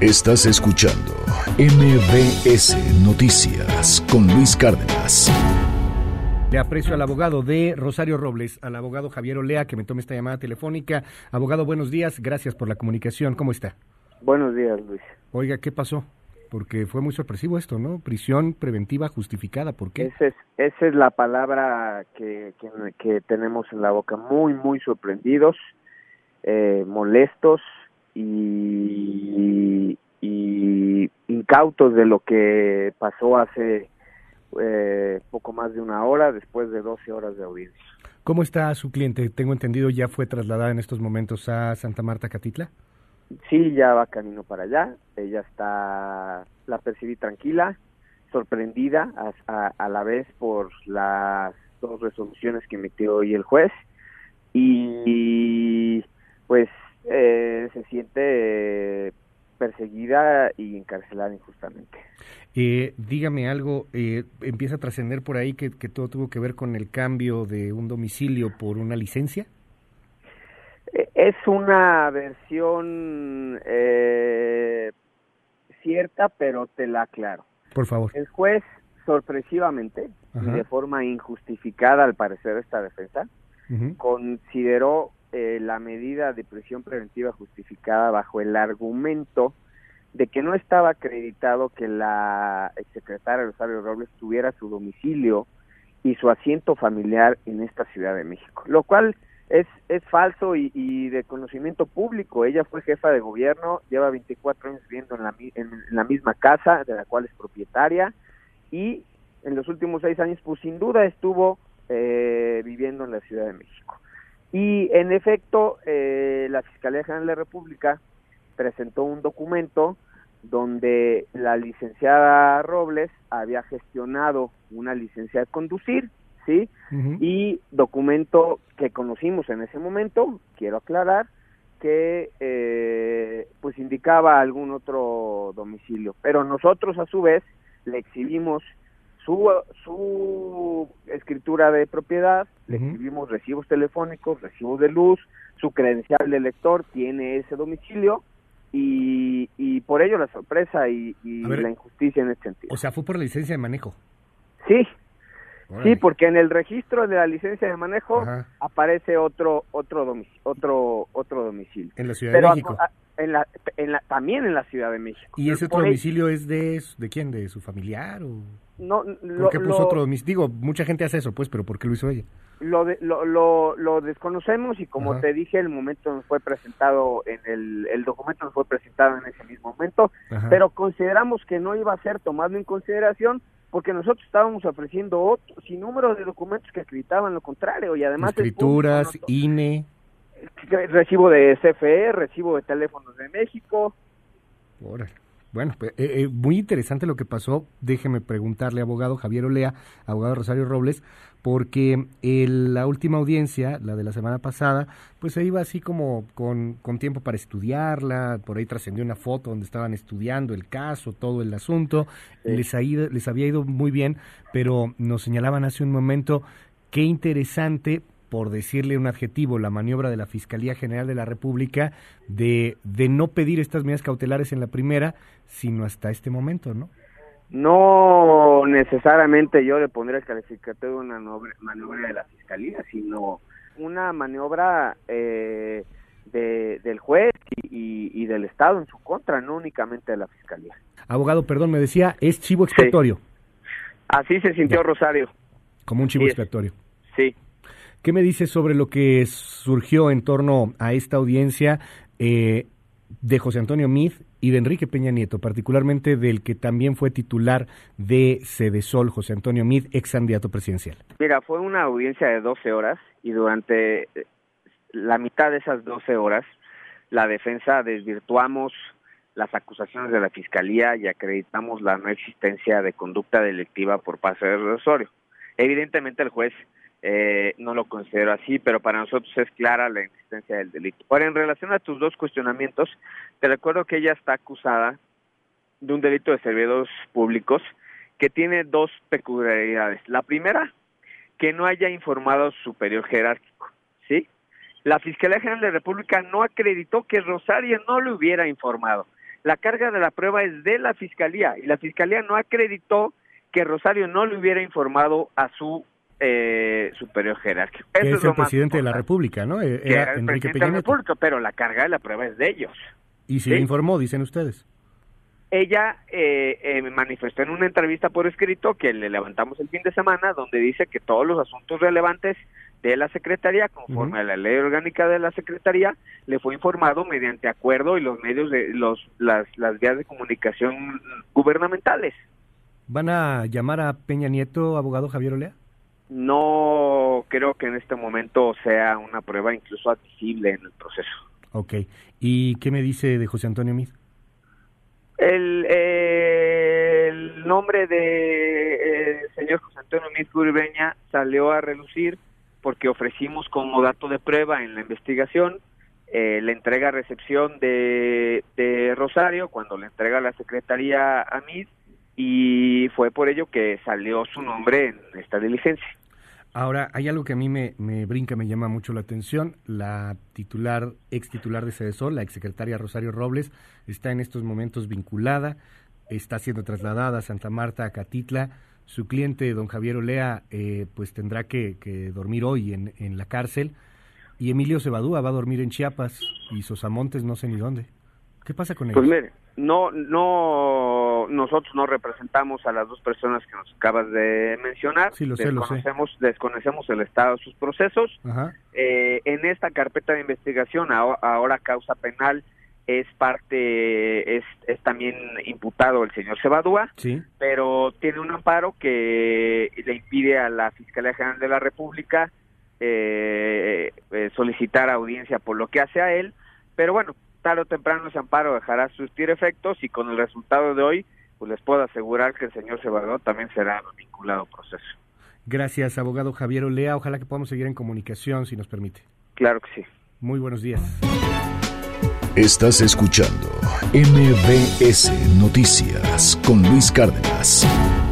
Estás escuchando MBS Noticias con Luis Cárdenas. Le aprecio al abogado de Rosario Robles, al abogado Javier Olea, que me tome esta llamada telefónica. Abogado, buenos días, gracias por la comunicación. ¿Cómo está? Buenos días, Luis. Oiga, ¿qué pasó? Porque fue muy sorpresivo esto, ¿no? Prisión preventiva justificada, ¿por qué? Esa es la palabra que tenemos en la boca. Muy sorprendidos, molestos y incautos de lo que pasó hace poco más de una hora, después de 12 horas de audiencia. ¿Cómo está su cliente? Tengo entendido, ya fue trasladada en estos momentos a Santa Marta, Catitla. Sí, ya va camino para allá. Ella la percibí tranquila, sorprendida a la vez por las dos resoluciones que emitió hoy el juez y pues se siente perseguida y encarcelada injustamente. Dígame algo, empieza a trascender por ahí que todo tuvo que ver con el cambio de un domicilio por una licencia. Es una versión cierta, pero te la aclaro. Por favor. El juez, sorpresivamente, y de forma injustificada al parecer esta defensa, consideró la medida de prisión preventiva justificada bajo el argumento de que no estaba acreditado que la exsecretaria Rosario Robles tuviera su domicilio y su asiento familiar en esta Ciudad de México, lo cual es falso y de conocimiento público. Ella fue jefa de gobierno, lleva 24 años viviendo en la misma casa de la cual es propietaria y en los últimos 6 años pues sin duda estuvo viviendo en la Ciudad de México. Y en efecto la Fiscalía General de la República presentó un documento donde la licenciada Robles había gestionado una licencia de conducir, ¿sí? Y documento que conocimos en ese momento, quiero aclarar, que pues indicaba algún otro domicilio, pero nosotros a su vez le exhibimos su escritura de propiedad, le exhibimos recibos telefónicos, recibos de luz, su credencial de lector tiene ese domicilio y por ello la sorpresa y la injusticia en este sentido. O sea, fue por la licencia de manejo. Sí. Sí, porque en el registro de la licencia de manejo aparece otro domicilio. En la Ciudad de México. También en la Ciudad de México. ¿Y ese otro domicilio es de quién? ¿De su familiar o...? No, ¿Por qué puso otro domicilio? Digo, mucha gente hace eso, pues, pero ¿por qué lo hizo ella? Lo desconocemos y como te dije, el momento nos fue presentado el documento nos fue presentado en ese mismo momento, pero consideramos que no iba a ser tomado en consideración porque nosotros estábamos ofreciendo otro sinnúmero de documentos que acreditaban lo contrario y además escrituras, INE, recibo de CFE, recibo de Teléfonos de México. Órale. Bueno, pues, muy interesante lo que pasó. Déjeme preguntarle, abogado Javier Olea, abogado Rosario Robles, porque la última audiencia, la de la semana pasada, pues se iba así como con tiempo para estudiarla. Por ahí trascendió una foto donde estaban estudiando el caso, todo el asunto. Sí. Les había ido muy bien, pero nos señalaban hace un momento qué interesante, por decirle un adjetivo, la maniobra de la Fiscalía General de la República de no pedir estas medidas cautelares en la primera, sino hasta este momento, ¿no? No necesariamente yo le pondría el calificativo de una maniobra de la Fiscalía, sino una maniobra del juez y del Estado en su contra, no únicamente de la Fiscalía. Abogado, perdón, me decía, es chivo expiatorio. Sí. Así se sintió Rosario. Como un chivo expiatorio. Sí. ¿Qué me dice sobre lo que surgió en torno a esta audiencia de José Antonio Meade y de Enrique Peña Nieto, particularmente del que también fue titular de Sedesol, José Antonio Meade, ex candidato presidencial? Mira, fue una audiencia de 12 horas y durante la mitad de esas 12 horas la defensa desvirtuamos las acusaciones de la Fiscalía y acreditamos la no existencia de conducta delictiva por parte de Rosario. Evidentemente el juez no lo considero así, pero para nosotros es clara la existencia del delito. Ahora, en relación a tus dos cuestionamientos, te recuerdo que ella está acusada de un delito de servidores públicos que tiene dos peculiaridades. La primera, que no haya informado a su superior jerárquico, ¿sí? La Fiscalía General de la República no acreditó que Rosario no le hubiera informado. la carga de la prueba es de la Fiscalía, y la Fiscalía no acreditó que Rosario no le hubiera informado a su superior jerárquico. Eso es el presidente de la República, ¿no? Era el presidente de la República, pero la carga de la prueba es de ellos. Y si le informó, dicen ustedes. Ella me manifestó en una entrevista por escrito que le levantamos el fin de semana, donde dice que todos los asuntos relevantes de la Secretaría, conforme a la ley orgánica de la Secretaría, le fue informado mediante acuerdo y los medios de las vías de comunicación gubernamentales. ¿Van a llamar a Peña Nieto, abogado Javier Olea? No creo que en este momento sea una prueba incluso admisible en el proceso. Ok. ¿Y qué me dice de José Antonio Meade? El nombre de señor José Antonio Meade Gurbeña salió a relucir porque ofrecimos como dato de prueba en la investigación la entrega-recepción de Rosario cuando le entrega la Secretaría a Meade, y fue por ello que salió su nombre en esta diligencia. Ahora, hay algo que a mí me brinca, me llama mucho la atención. La ex titular de Sedesol, la exsecretaria Rosario Robles, está en estos momentos vinculada, está siendo trasladada a Santa Marta, a Catitla. Su cliente, don Javier Olea, pues tendrá que dormir hoy en la cárcel. Y Emilio Cebadúa va a dormir en Chiapas, y Sosamontes no sé ni dónde. ¿Qué pasa con ellos? Pues mire, nosotros no representamos a las dos personas que nos acabas de mencionar. Sí, lo sé. Desconocemos el estado de sus procesos. Ajá. En esta carpeta de investigación, ahora causa penal, es también imputado el señor Cebadúa, sí, pero tiene un amparo que le impide a la Fiscalía General de la República solicitar audiencia por lo que hace a él, pero bueno, tarde o temprano ese amparo dejará surtir efectos, y con el resultado de hoy, pues les puedo asegurar que el señor Cebadúa también será vinculado al proceso. Gracias, abogado Javier Olea. Ojalá que podamos seguir en comunicación, si nos permite. Claro que sí. Muy buenos días. Estás escuchando MBS Noticias con Luis Cárdenas.